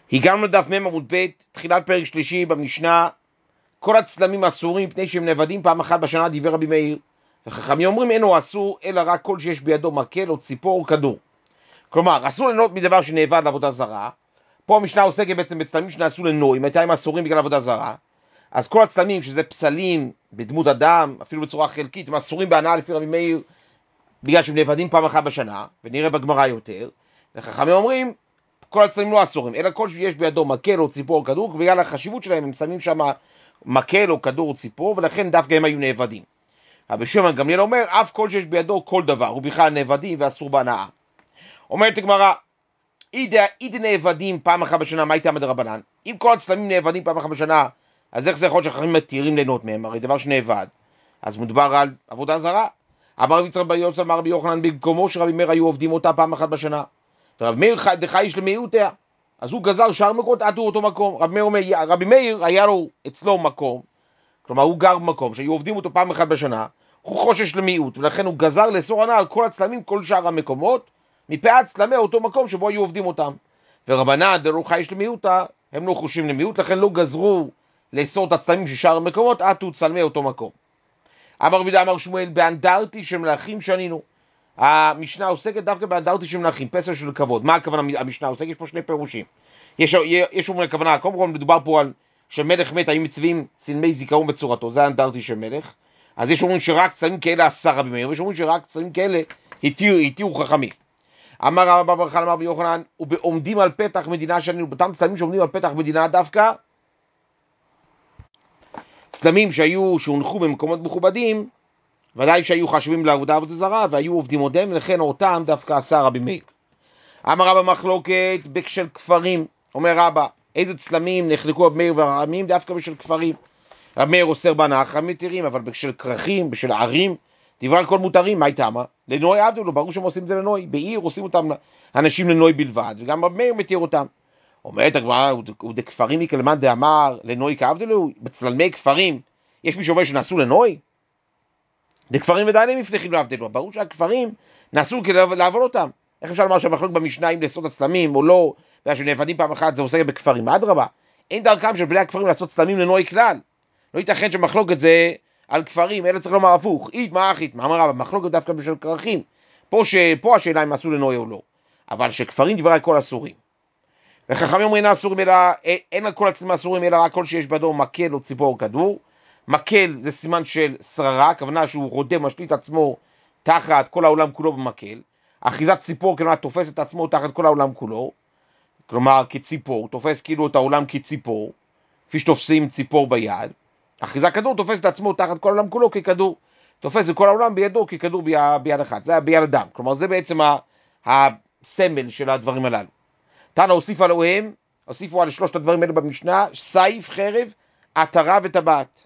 הגענו לדף מ' עמוד ב', תחילת פרק שלישי במשנה. כל הצלמים אסורים מפני שהם נאבדים פעם אחת בשנה, דיבר רבי מאיר. וחכמים אומרים אינו אסור אלא רק כל שיש בידו מקל או ציפור או כדור. כלומר, אסור ליהנות מדבר שנאבד לעבודה זרה. פה המשנה עוסקת בעצם בצלמים שנעשו לנוי, מתי הם אסורים בגלל עבודה זרה. אז כל הצלמים שזה פסלים בדמות אדם, אפילו בצורה חלקית, הם אסורים בהנאה לפי רבי מאיר בגלל שהם נאבדים פעם אחת בשנה, ונראה בגמרא יותר. וחכמים אומרים כל הצלמים לא אסורים, אלא כל שיש בידו מקל או ציפור או כדור, בגלל החשיבות שלהם הם שמים שם מקל או כדור או ציפור, ולכן דווקא הם היו נאבדים. רבי שמעון גמליאל אומר, אף כל שיש בידו כל דבר, הוא בכלל נאבדים ואסור בהנאה. אומרת הגמרא, אידי נאבדים פעם אחת בשנה, מה הייתה מדרבנן? אם כל הצלמים נאבדים פעם אחת בשנה, אז איך זה יכול שחכמים מתירים ליהנות מהם? הרי דבר שנאבד. אז מדובר על עבודה זרה. אמר רבי יצחק בר יוסף, אמר רבי יוחנן, במקומו שרבי מאיר היו עובדים אותה פעם אחת בשנה. ורבי מאיר דחייש למיעוטיה, אז הוא גזר שאר מקומות עד אותו מקום. רבי מאיר היה לו אצלו מקום, כלומר הוא גר במקום שהיו עובדים אותו פעם אחת בשנה, הוא חושש למיעוט, ולכן הוא גזר לאסור הנאה על כל הצלמים, כל שאר המקומות, מפאת צלמי אותו מקום שבו היו עובדים אותם. ורבנן דלא חייש למיעוטה, הם לא חושבים למיעוט, לכן לא גזרו לאסור את הצלמים של שאר המקומות עד צלמי אותו מקום. אמר רבי יהודה אמר שמואל, באנדרטי של מלכים שנינו. המשנה עוסקת דווקא באנדרטי של מלכים, פסל של כבוד. מה הכוונה המשנה עוסקת? יש פה שני פירושים. יש אומרים הכוונה, קודם כל מדובר פה על שמלך מת, האם מצווים צלמי זיכרון בצורתו, זה האנדרטי של מלך. אז יש אומרים שרק צלמים כאלה אסר רבי מאיר, ויש אומרים שרק צלמים כאלה התירו חכמים. אמר רבא בר חנא אמר רבי יוחנן, ובעומדים על פתח מדינה שנינו, באותם צלמים שעומדים על פתח מדינה דווקא, צלמים שהונחו במקומות מכובדים, ודאי שהיו חשובים לעבודה זרה, והיו עובדים עודם, לכן אותם דווקא עשה רבי מאיר. אמר רבא מחלוקת בשל כפרים, אומר רבא, איזה צלמים נחלקו רבי מאיר ורחמים? דווקא בשל כפרים. רבי מאיר אוסר בהנאה, חכמים מתירים, אבל בשל כרכים, בשל ערים, דברי כל מותרים, מה איתם? לנוי עבדו לו, ברור שהם עושים את זה לנוי, בעיר עושים אותם אנשים לנוי בלבד, וגם רבי מאיר מתיר אותם. אומרת הגמרא, ודכפרים מכלמן דאמר לנוי כעבדו לו, בצלמי כפרים, יש מי שאומר שנעשו לנוי? דכפרים ודאי להם מפלחים לעבדו לו, ברור שהכפרים נעשו כדי לעבוד אותם. איך אפשר לומר שהמחלוק במשנה אם לעשות הצלמים או לא, ושנאבדים פעם אחת זה עוסק בכפרים? אדרבה, אין דרכם של בני הכפרים לעשות צלמים לנוי כלל. לא ייתכן שמחלוקת זה על כפרים, אלא צריך לומר הפוך, אית מה אחית, מה אמר רבא, מחלוקת דווקא בשל כרכים. פה השאלה אם עשו לנוי או לא, אבל שכפרים דברי כל אסורים. וחכמים אומרים אסורים אלא, אין על כל הצלמים אסורים אלא רק כל שיש בידו מקל או ציפור או כדור. מקל זה סימן של שררה, הכוונה שהוא רודה, משליט עצמו תחת כל העולם כולו במקל. אחיזת ציפור כלומר תופס את עצמו תחת כל העולם כולו, כלומר כציפור, תופס כאילו את העולם כציפור, כפי שתופסים ציפור ביד. אחיזת כדור תופס את עצמו תחת כל העולם כולו ככדור, תופס את כל העולם בידו ככדור ביד אחת, זה ביד אדם, כלומר זה בעצם הסמל של הדברים הללו. תנא הוסיפו על שלושת הדברים האלה במשנה, סייף, חרב, עטרה וטבעת.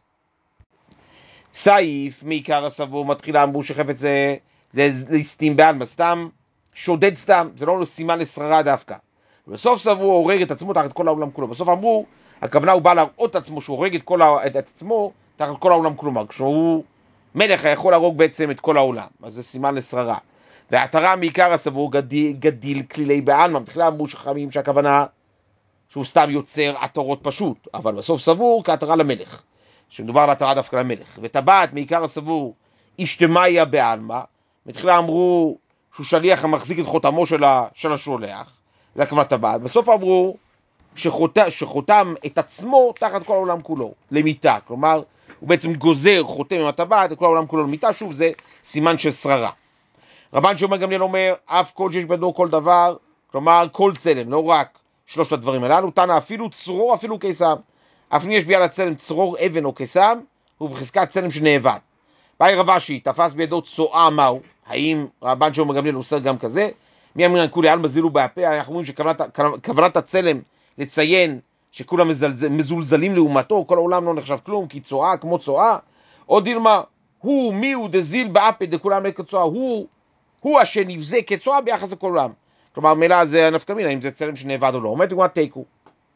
סייף, מעיקר הסבור, מתחילה אמרו שחפץ זה להסתים בעלמא, סתם שודד סתם, זה לא סימן לשררה דווקא. בסוף סברו הוא הורג את עצמו תחת כל העולם כולו. בסוף אמרו, הכוונה הוא בא להראות את עצמו שהוא הורג את עצמו תחת כל העולם כולו. כשהוא מלך יכול להרוג בעצם את כל העולם, אז זה סימן לשררה. והעטרה מעיקר הסבור גדיל כלילי בעלמא, בתחילה אמרו שחכמים שהכוונה שהוא סתם יוצר עטרות פשוט, אבל בסוף סבור כעטרה למלך, שמדובר על עטרה דווקא למלך. וטבעת מעיקר הסבור אשתמיה בעלמא, בתחילה אמרו שהוא שליח המחזיק את חותמו של השולח, זה הכוונה טבעת. בסוף אמרו שחותם את עצמו תחת כל העולם כולו, למיטה, כלומר הוא בעצם גוזר, חותם עם הטבעת את כל העולם כולו למיטה, שוב זה סימן של שררה. רבן שמעון גמליאל אומר, אף כל שיש בידו כל דבר, כלומר כל צלם, לא רק שלושת הדברים הללו, תנא אפילו צרור אפילו קיסם, אפילו יש ביד הצלם צרור אבן או קיסם, הוא בחזקת צלם שנאבד. באי רב אשי, תפס בידו צואה מהו, האם רבן שמעון גמליאל עושה גם כזה? מי אמרין כולי עלמא זילו בהפה, אנחנו אומרים שכוונת הצלם לציין שכולם מזולזלים לעומתו, כל העולם לא נחשב כלום, כי צואה כמו צואה, או דילמה, מי הוא דזיל בהפה דכולם כצואה, הוא שנבזה כצואה ביחס לכל עולם. כלומר, מילה זה הנפקא מינה, אם זה צלם שנאבד או לא. אומרת דוגמת תיקו.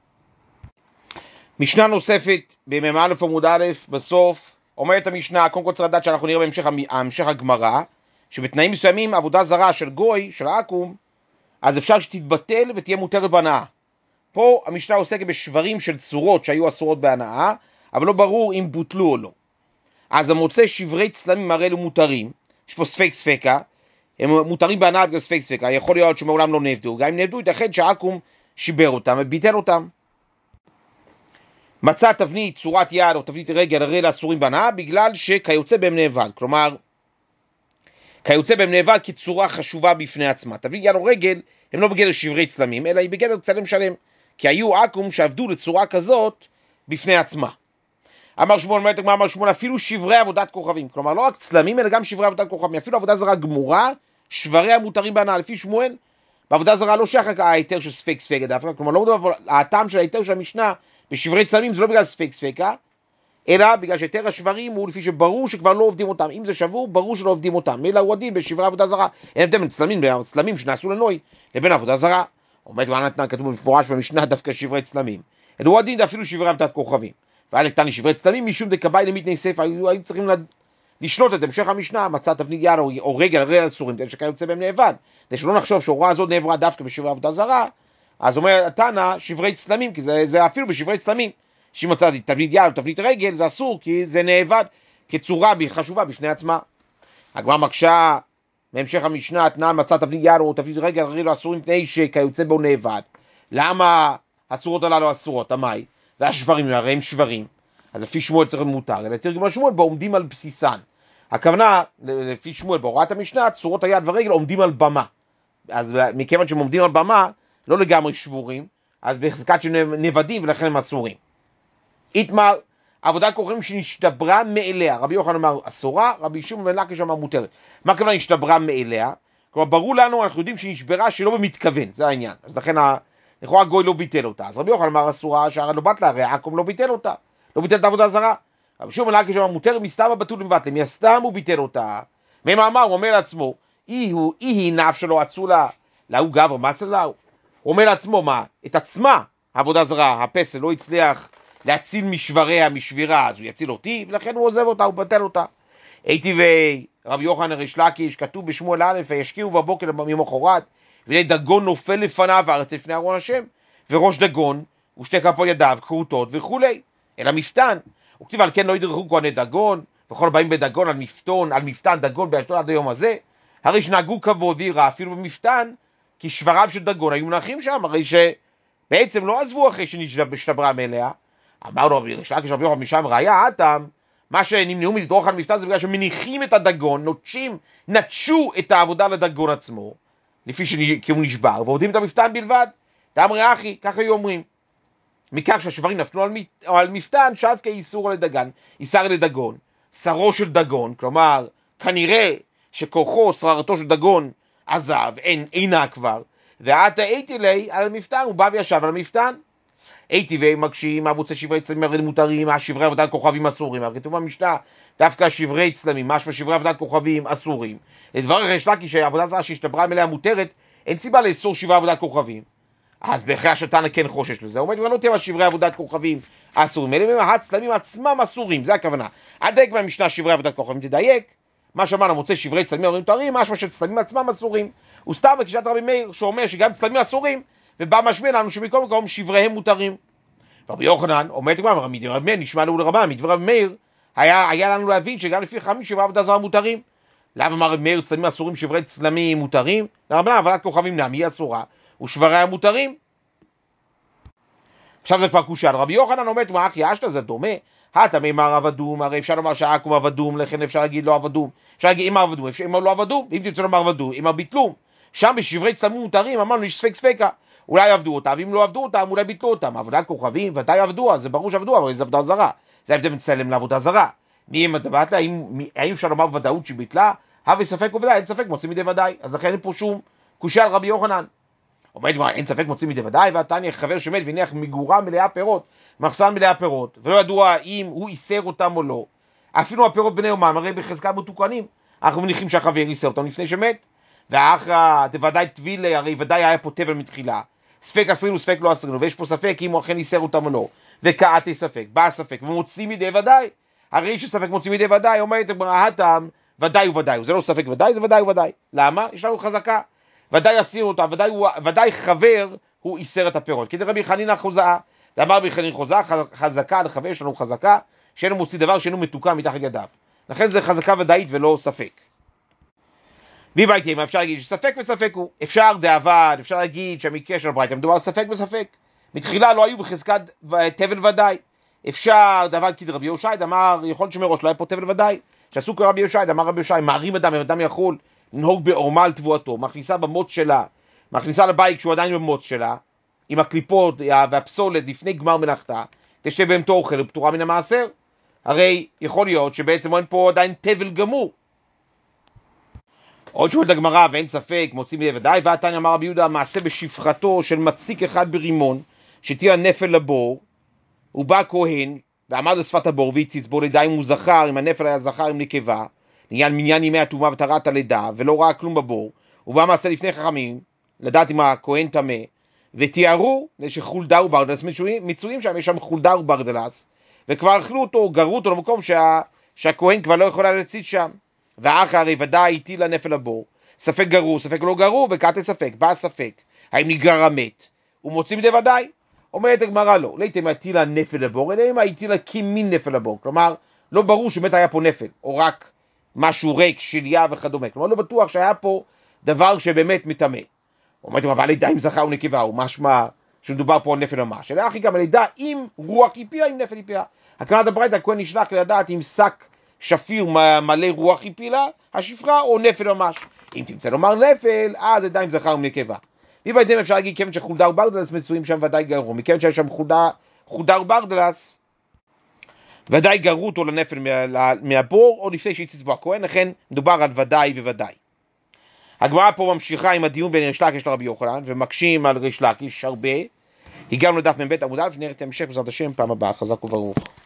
משנה נוספת, במ"א עמוד א', בסוף, אומרת המשנה, קודם כל צריך לדעת שאנחנו נראה בהמשך הגמרא, שבתנאים מסוימים עבודה זרה של גוי, של עקום, אז אפשר שתתבטל ותהיה מותרת בהנאה. פה המשנה עוסקת בשברים של צורות שהיו אסורות בהנאה, אבל לא ברור אם בוטלו או לא. אז המוצא שברי צלמים הרי אלו מותרים, יש פה ספק ספקה, הם מותרים בהנאה בגלל ספק ספקה, יכול להיות שמעולם לא נעבדו, גם אם נעבדו ייתכן שהעכו"ם שיבר אותם וביטל אותם. מצא תבנית צורת יד או תבנית רגל הרי לאסורים בהנאה בגלל שכיוצא בהם נאבד, כלומר כיוצא בהם נאבד כצורה חשובה בפני עצמה. תבנית יד או רגל הם לא בגדר שברי צלמים, אלא היא בגדר צלם שלם, כי היו עכו"ם שעבדו לצורה כזאת בפני עצמה. אמר שמואל, אמר שמואל, אפילו שברי עבודת כוכבים, כלומר לא רק צלמים אלא גם שברי עבודת כוכבים, אפילו עבודה זרה גמורה, שברי המותרים בהנאה. לפי שמואל, בעבודה זרה לא שייך רק ההיתר של ספק ספקה דווקא, כלומר לא מדובר, הטעם של ההיתר של המשנה בשברי צלמים זה לא בגלל ספק ספקה, אלא בגלל שהיתר השברים הוא לפי שברור שכבר לא עובדים אותם, אם זה שבור ברור שלא עובדים אותם, אלא הוא הדין בשברי עבודה זרה. אין הבדל בין צלמים שנעשו לנוי לבין עבודה זרה. עומד וענתנן כתוב במפורש במשנה דווקא שברי צלמים, הוא הדין אפילו שברי עבודת כוכבים. והיה לקטן שברי צלמים משום דקבאי למיתני סייף, היו צריכים לשלוט את המשך המשנה. מצא תבנית יד או רגל הרי אסורים שכיוצא בהם נאבד, כדי שלא נחשוב שההוראה הזאת נעברה דווקא בשברי עבודה זרה. אז אומר התנא שברי צלמים, כי זה אפילו בשברי צלמים, שמצא תבנית יד או תבנית רגל זה אסור, כי זה נאבד כצורה חשובה בפני עצמה. הגמרא מקשה בהמשך המשנה, תנא מצא תבנית יד או תבנית רגל הרי לא אסורים מפני שכיוצא בו נאבד. למה הצורות הללו אסורות? המאי? והשברים הרי הם שברים, אז לפי שמואל צריך מותר, אלא תרגום שמואל בו עומדים על בסיסן. הכוונה, לפי שמואל בהוראת המשנה, צורות היד והרגל עומדים על במה. אז מכיוון שהם עומדים על במה, לא לגמרי שבורים, אז בהחזקת שנבדים ולכן הם אסורים. איתמר, עבודת כוכבים שנשתברה מאליה, רבי יוחנן אמר אסורה, רבי שמעון בן לקיש אמר מותרת. מה הכוונה נשתברה מאליה? כלומר ברור לנו, אנחנו יודעים שנשברה שלא במתכוון, זה העניין. אז לכן לכאורה גוי לא ביטל אותה. אז רבי יוחנן אמר אסורה, שהרי לא בטלה, הרי עכו"ם לא ביטל אותה, לא ביטל את העבודה זרה. רבי שמעון בן לקיש אמר מותרת, מסתם הבתול מבטל, מסתם הוא ביטל אותה. ומה אמר? הוא אומר לעצמו, היא נף שלו אצולה, להוא גבר מצא להוא. הוא אומר לעצמו, מה? את עצמה, העבודה זרה, הפסל לא הצליח להציל משבריה, משבירה, אז הוא יציל אותי, ולכן הוא עוזב אותה, הוא בטל אותה. הייתי ורבי יוחנן ריש לקיש, כתוב בשמואל א', וישקיעו בבוקר ממחרת, והנה דגון נופל לפניו הארץ לפני ארון השם, וראש דגון ושתי כפות ידיו כרותות וכולי, אל המפתן. הוא כתיב על כן לא ידרכו כהני דגון, וכל הבאים בדגון על מפתן דגון באשדוד עד היום הזה, הרי שנהגו כבוד ויראה אפילו במפתן, כי שבריו של דגון היו מונחים שם, הרי שבעצם לא עזבו אחרי שנשתברה מאליה. אמר לו ריש לקיש רבי יוחנן משם ראיה האטם, מה שנמנעו מלדרוך על מפתן זה בגלל שמניחים את הדגון, נטשו את העבודה לדגון עצמו, כי הוא נשבר, ועובדים את המפתן בלבד. תאמרי אחי, ככה היו אומרים. מכך שהשברים נפלו על מפתן, שב כאיסור לדגן, איסר לדגון, שרו של דגון, כלומר, כנראה שכוחו, שררתו של דגון, עזב, אינה כבר, ועתה הייתי לי על המפתן, הוא בא וישב על המפתן. הייתי ומקשים, עבוצי שברי צלמים הרי מותרים, שברי עבודת כוכבים אסורים, הרי כתוב במשנה, דווקא שברי צלמים, משמע שברי עבודת כוכבים אסורים. לדבר ריש לקיש שהעבודה זרה שהשתברה מלאה מותרת, אין סיבה לאסור שברי עבודת כוכבים. אז בהכרח התנא כן חושש לזה, הוא אומר, לא תהיה שברי עבודת כוכבים אסורים, אלה הצלמים עצמם אסורים, זה הכוונה. הדייק מהמשנה שברי עבודת כוכבים, תדייק, מה שאמרנו, מוצא שברי צלמים הרי מותרים, משמע שצלמים עצמם אסורים. הוא סתם בקשת רבי מאיר שאומר שגם צלמים אסורים, ובא משמיע לנו שמכל מקום שבריהם מותרים. רבי יוחנן עומד כבר, מדברי מאיר נשמע לנו לרבנן, מדברי מאיר היה לנו להבין שגם לפי חכמים שברי עבודה זרה מותרים. למה אמר רבי מאיר צלמים אסורים שברי צלמים מותרים? לרבנן עבודת כוכבים נמי אסורה ושבריה מותרים. עכשיו זה כבר קושה. רבי יוחנן עומד מה אחי אשתא זה דומה. התמי מר עבדום, הרי אפשר לומר שעכו"ם עבדום, לכן אפשר להגיד לא עבדום. אפשר להגיד אם עבדום, אפשר אם לא עבדום, אם תרצה לומר עבדום, אם ביטלום. שם בשברי צלמים מותרים אמרנו יש ספק ספקה. אולי עבדו אותם, ואם לא עבדו אותם, אולי ביטלו אותם. עבודת כוכבים, ודאי עבדו, אז זה ברור שעבדו, אבל זה עבודה זרה. זה ההבדל בין צלם לעבודה זרה. האם אפשר לומר ודאות שהיא ביטלה? הווה ספק וודאי, אין ספק מוצאים מדי ודאי. אז לכן אין פה שום קושה על רבי יוחנן. עומד מה, אין ספק מוצאים מדי ודאי, והתניא חבר שמת והניח מגורה מלאה פירות, מחסן מלאה פירות, ולא ידוע אם הוא איסר אותם או לא. אפילו הפירות בני יומם, הרי בחזקת מתוקנים. אנחנו מניחים שהחבר איסר אותם לפני שמת. והאחרא דוודאי טבילה, הרי ודאי היה פה טבל מתחילה. ספק אסרינו, ספק לא אסרינו, ויש פה ספק אם הוא אכן איסר אותם או לא. וכעתי ספק, בא ספק, ומוצאים מדי ודאי. הרי שספק מוצאים מדי ודאי, אומרת הטעם, ודאי וודאי. זה לא ספק ודאי, זה ודאי וודאי. למה? יש לנו חזקה. ודאי אסיר אותם, ודאי חבר, הוא איסר את הפירות. כי רבי חנינא חוזאה, אמר רבי חנינא חוזאה, חזקה לחבר, יש לנו חזקה, שאינו מוציא דבר שאינו מתוקן מתחת ידיו. לכן זה חזקה ודאית ולא ספק. מה אפשר להגיד שספק וספק הוא, אפשר דאבד, אפשר להגיד שהמקרה של הברייתא מדובר על ספק וספק. מתחילה לא היו בחזקת תבל ודאי. אפשר דאבד כדרבי יהושע, אמר יכול להיות שמראש לא היה פה תבל ודאי. שעשו כרבי יהושע, אמר רבי יהושע, מערים אדם יכול לנהוג בעורמה על תבואתו, מכניסה במוץ שלה, מכניסה לבית כשהוא עדיין במוץ שלה, עם הקליפות והפסולת לפני גמר מלאכתה, תשתה בהמתו אוכל ופטורה מן המעשר. הרי יכול להיות שבעצם אין פה עדיין תבל גמור. עוד שואלת הגמרא, ואין ספק, מוצאים לי ודאי, והתניא אמר רבי יהודה, מעשה בשפחתו של מציק אחד ברימון, שתהיה נפל לבור, הוא בא כהן, ועמד על שפת הבור, והציץ בו לידה אם הוא זכר, אם הנפל היה זכר, אם נקבה, לעניין מניין ימי הטומאה וטהרת הלידה, ולא ראה כלום בבור, הוא בא מעשה לפני חכמים, לדעת אם הכהן טמא, ותיארו, שחולדה וברדלס מצויים שם, יש שם חולדה וברדלס, וכבר אכלו אותו, גרו אותו למקום שהכהן כבר לא יכול להציץ שם. ואחר הרי ודאי איתי לנפל הבור, ספק גרו, ספק לא גרו, וקטע ספק, בא ספק, האם נגרר המת, הוא מוציא מדי ודאי, אומרת הגמרא לא, לא איתם איתי לנפל הבור, אלא אם הייתי לה כמין נפל הבור, כלומר, לא ברור שבאמת היה פה נפל, או רק משהו ריק, שליה וכדומה, כלומר לא בטוח שהיה פה דבר שבאמת מטמא. אומרת, אבל לידה אם זכר ונקבה, הוא משמע שמדובר פה על נפל ממש, אלא אחי גם לידה אם רוח הפילה, אם נפל הפילה. הכנת הברייתא, הכהן נשלח לדעת אם שק שפיר מלא רוח הפילה, השפחה או נפל ממש. אם תמצא לומר נפל, אז לידה אם זכר ונקבה. ובהתאם אפשר להגיד כיוון שחולדה וברדלס מצויים שם ודאי גרו, מכיוון שיש שם חולדה וברדלס, ודאי גרו אותו לנפל מהבור, או לפני שהציץ בו הכהן, לכן מדובר על ודאי וודאי. הגמרא פה ממשיכה עם הדיון בין ריש לקיש לרבי יוחנן, ומקשים על ריש לקיש הרבה. הגענו לדף מ"ב עמוד א', נראה את המשך בעזרת השם פעם הבאה, חזק וברוך.